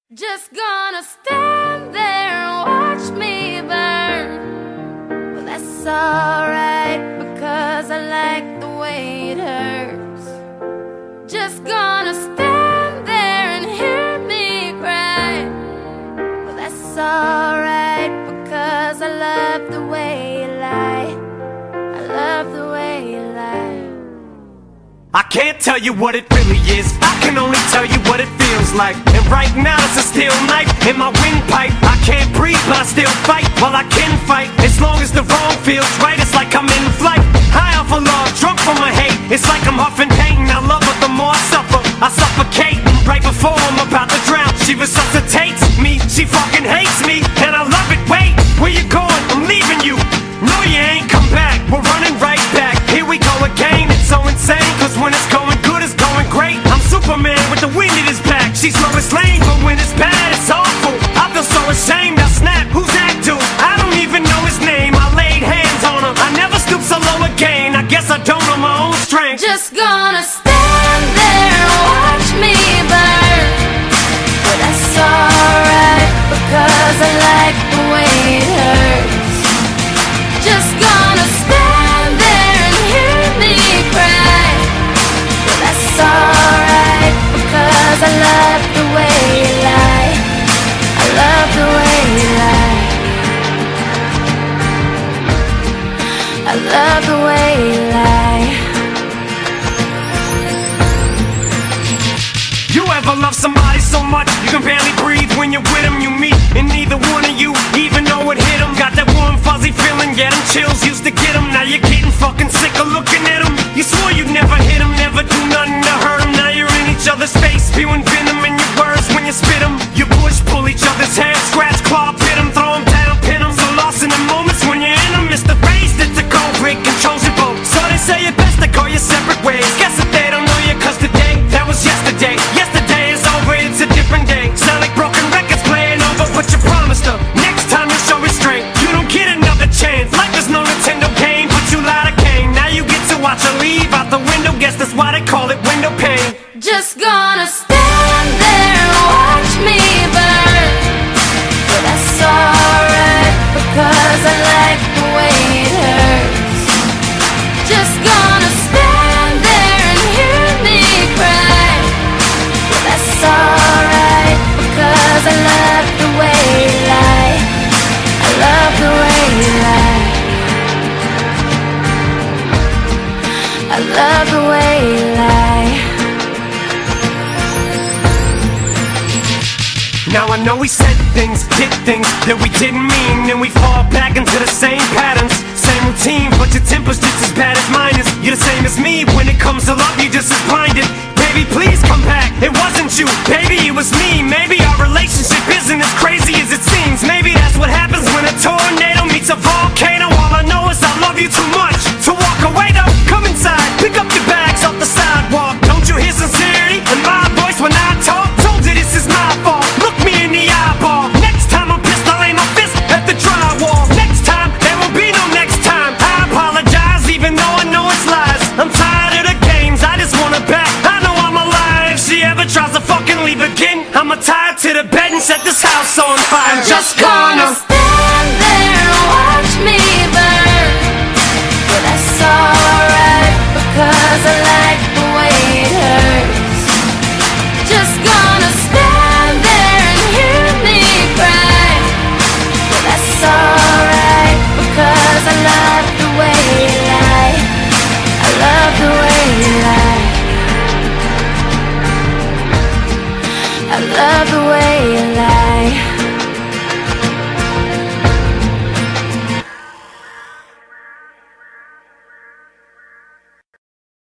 Just gonna stand there and watch me burn. Well, that's alright, because I like the way it hurts. Just gonna stand there and hear me cry. Well, that's alright, because I love the way you lie. I love the way you lie. I can't tell you what it really is, I can only tell you what it feels like. And right now it's a steel knife in my windpipe. I can't breathe but I still fight, well I can fight. As long as the wrong feels right, it's like I'm in flight. High off of love, drunk from my hate. It's like I'm huffing pain, I love her the more I suffer. I suffocate, right before I'm about to drown. She resuscitates me, she fucking hates me, and I love it. Wait, where you going? I'm leaving you. No you ain't, come back, we're running right back. Here we go again, it's so insane, cause when it's going good, it's going great. I'm Superman with the wind in his back. She's Lois Lane, but when it's bad, it's awful. I feel so ashamed, I snap, who's that dude? I don't even know his name, I laid hands on him. I never stoop so low again, I guess I don't know my own strength. Just gonna stand there and watch me burn. But that's alright, because I like the way it hurts. Just gonna stand there and hear me cry. But that's alright, because I love the way you lie. I love the way you lie. I love the way you lie. You ever love somebody so much you can barely breathe when you're with them? You meet and neither one of you even know it hit them. Got that warm fuzzy feeling, yeah, them chills used to get them. Now you're getting fucking sick of looking at them. You swore you'd never hit them, never do nothing to hurt them. Now you're in each other's face, spewing venom in your words when you spit them. You push, pull each other's hair, scratch, claw, pit them, throw them down, pin them. So lost in the moments when you're in them. It's the phrase that's a cold break, controls your boat. So they say it best to go your separate ways. Guess that they don't know you, cause today, that was yesterday. Yesterday is over, it's a different day. Sound like broken records playing over, but you promised her next time you'll show restraint. You don't get another chance, life is no Nintendo game, but you lied again. Now you get to watch her leave out the window, guess that's why they call it window pane. Just gonna stand there and watch me burn. But that's alright, because I like the way it hurts. Just gonna stand there and hear me cry. But that's alright, because I love the way you lie. I love the way you lie. I love the way you lie. Now I know we said things, did things that we didn't mean, and we fall back into the same patterns, same routine, but your temper's just as bad as mine is. You're the same as me, when it comes to love, you're just as blinded. Baby, please come back, it wasn't you, baby, it was me. Maybe our relationship isn't as crazy as it seems. Maybe that's what happens when a tornado meets a volcano. All I know is I love you too much to walk away though. Come inside, pick up your bags off the sidewalk. Don't you hear sincerity in my voice when I talk? Told you this is my fault, look me in the eyeball. Next time I'm pissed, I'll aim my fist at the drywall. Next time, there will be no next time. I apologize even though I know it's lies. I'm tired of the games, I just want her back. I know I'm alive, if she ever tries to fucking leave again, I'ma tie her to the bed and set this house on fire. I'm just gonna stand there and watch me burn. But that's alright, because I like the way it hurts. Just gonna stand there and hear me cry. But that's alright, because I love the way you lie. I love the way you lie. I love the way you lie.